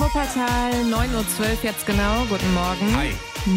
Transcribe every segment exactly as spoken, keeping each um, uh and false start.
Wuppertal, neun Uhr zwölf jetzt genau. Guten Morgen. Hi.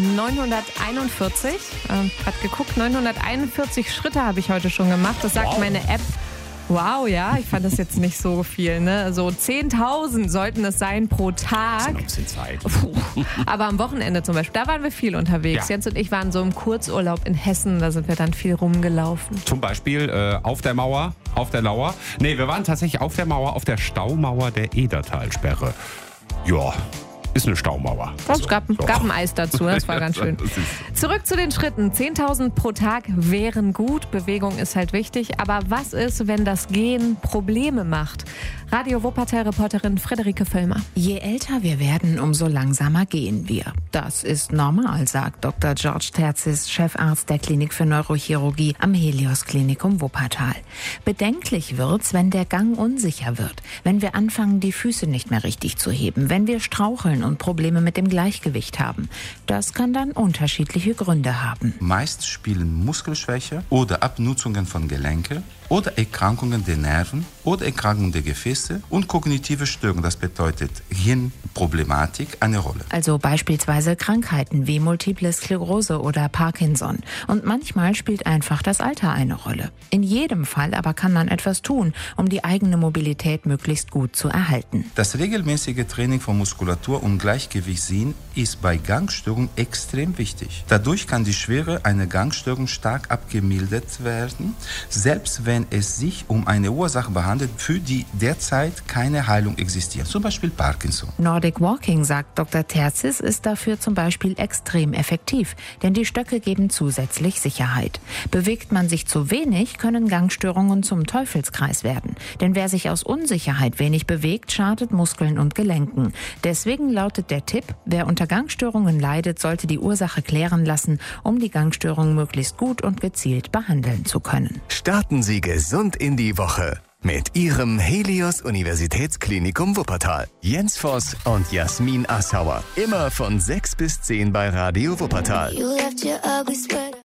neunhunderteinundvierzig. Ähm, grad geguckt, neunhunderteinundvierzig Schritte habe ich heute schon gemacht. Das sagt Wow. meine App. Wow, ja, ich fand das jetzt nicht so viel. Ne? So zehntausend sollten es sein pro Das ist Tag. noch ein bisschen Zeit. Puh. Aber am Wochenende zum Beispiel, da waren wir viel unterwegs. Ja. Jens und ich waren so im Kurzurlaub in Hessen, da sind wir dann viel rumgelaufen. Zum Beispiel äh, auf der Mauer, auf der Lauer. Nee, wir waren tatsächlich auf der Mauer, auf der Staumauer der Edertalsperre. Ja, ist eine Staumauer. Oh, es gab, So. gab ein Eis dazu, das war ganz schön. Das ist- Zurück zu den Schritten. zehntausend pro Tag wären gut. Bewegung ist halt wichtig. Aber was ist, wenn das Gehen Probleme macht? Radio Wuppertal-Reporterin Friederike Völlmer. Je älter wir werden, umso langsamer gehen wir. Das ist normal, sagt Doktor George Terzis, Chefarzt der Klinik für Neurochirurgie am Helios-Klinikum Wuppertal. Bedenklich wird's, wenn der Gang unsicher wird, wenn wir anfangen, die Füße nicht mehr richtig zu heben, wenn wir straucheln und Probleme mit dem Gleichgewicht haben. Das kann dann unterschiedliche Gründe haben. Meist spielen Muskelschwäche oder Abnutzungen von Gelenken oder Erkrankungen der Nerven oder Erkrankungen der Gefäße und kognitive Störungen, das bedeutet Hirnproblematik, eine Rolle. Also beispielsweise Krankheiten wie Multiple Sklerose oder Parkinson. Und manchmal spielt einfach das Alter eine Rolle. In jedem Fall aber kann man etwas tun, um die eigene Mobilität möglichst gut zu erhalten. Das regelmäßige Training von Muskulatur und Gleichgewichtssinn ist bei Gangstörungen extrem wichtig. Dadurch kann die Schwere einer Gangstörung stark abgemildert werden, selbst wenn es sich um eine Ursache handelt, für die derzeit keine Heilung existiert, zum Beispiel Parkinson. Nordic Walking, sagt Doktor Terzis, ist dafür zum Beispiel extrem effektiv, denn die Stöcke geben zusätzlich Sicherheit. Bewegt man sich zu wenig, können Gangstörungen zum Teufelskreis werden. Denn wer sich aus Unsicherheit wenig bewegt, schadet Muskeln und Gelenken. Deswegen lautet der Tipp, wer unter Gangstörungen leidet, sollte die Ursache klären lassen, um die Gangstörung möglichst gut und gezielt behandeln zu können. Starten Sie gesund in die Woche mit Ihrem Helios Universitätsklinikum Wuppertal. Jens Voss und Jasmin Assauer. Immer von sechs bis zehn bei Radio Wuppertal. You left your ugly sweater.